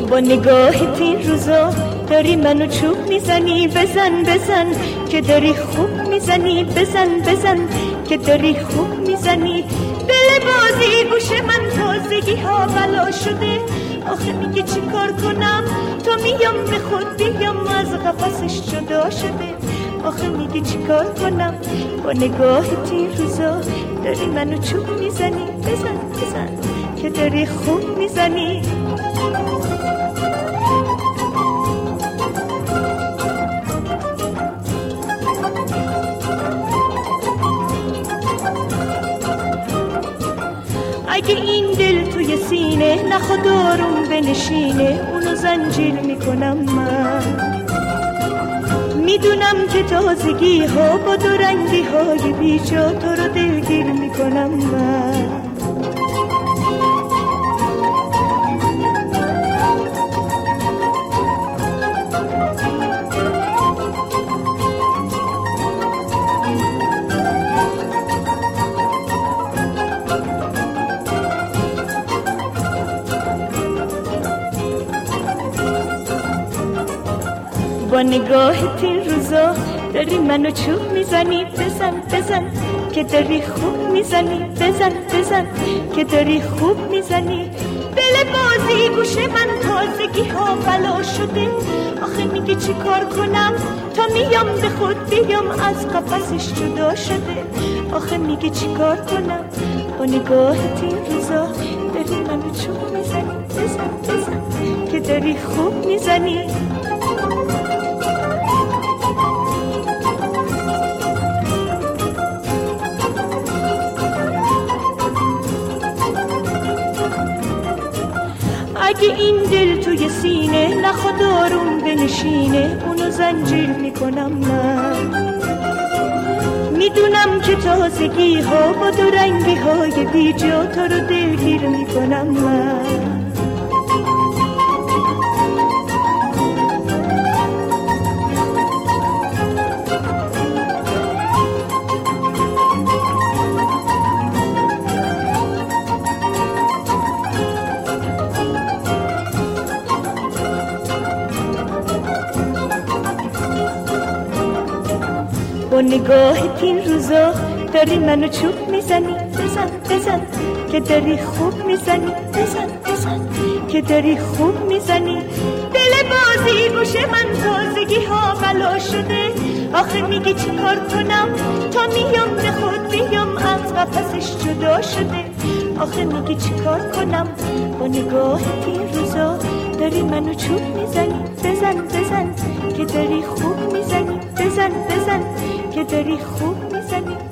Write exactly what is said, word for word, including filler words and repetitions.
با نگاهت این روزا داری منو چوب میزنی، بزن بزن که داری خوب میزنی، بزن بزن که داری خوب میزنی. دل بازی گوش من تازگی ها بلا شده، آخه میگه چی کار کنم تا میام به خود بیام از قفسش جدا شده. آخه میگه چی کار کنم با نگاهت این روزا داری منو چوب میزنی، بزن بزن که داری خوب میزنی. اگه این دل توی سینه نخواد آروم بنشینه، اونو زنجیر میکنم من. میدونم که تازگی ها با دو رنگی های بیجا تو رو دلگیر میکنم من. با نگاهت این روزا داری منو چوب میزنی، بزن بزن که داری خوب میزنی، بزن بزن که داری خوب میزنی. دل بازی گوش من تازگی ها بلا شده، آخه میگه چی کار کنم تا میام به خود بیام از قفسش جدا شده. آخه میگه چی کار کنم با نگاهت این روزا داری منو چوب میزنی، بزن بزن که داری خوب میزنی. اگه این دل توی سینه نخواد آروم بنشینه، اونو زنجیر میکنم من. میدونم که تازگی ها با دو رنگی های بیجا تو رو دلگیر میکنم من. با نگاهت این روزا داری منو چوب میزنی، بزن بزن که داری خوب میزنی، بزن بزن که داری خوب میزنی. دل بازی گوش من تازگی ها بلا شده، آخه میگه چی کار کنم تا میام به خود بیام از قفسش جدا شده. آخه میگه چی کار کنم با نگاهت این روزا داری منو چوب میزنی، بزن بزن که داری خوب میزنی، بزن بزن که داری خوب میزنی.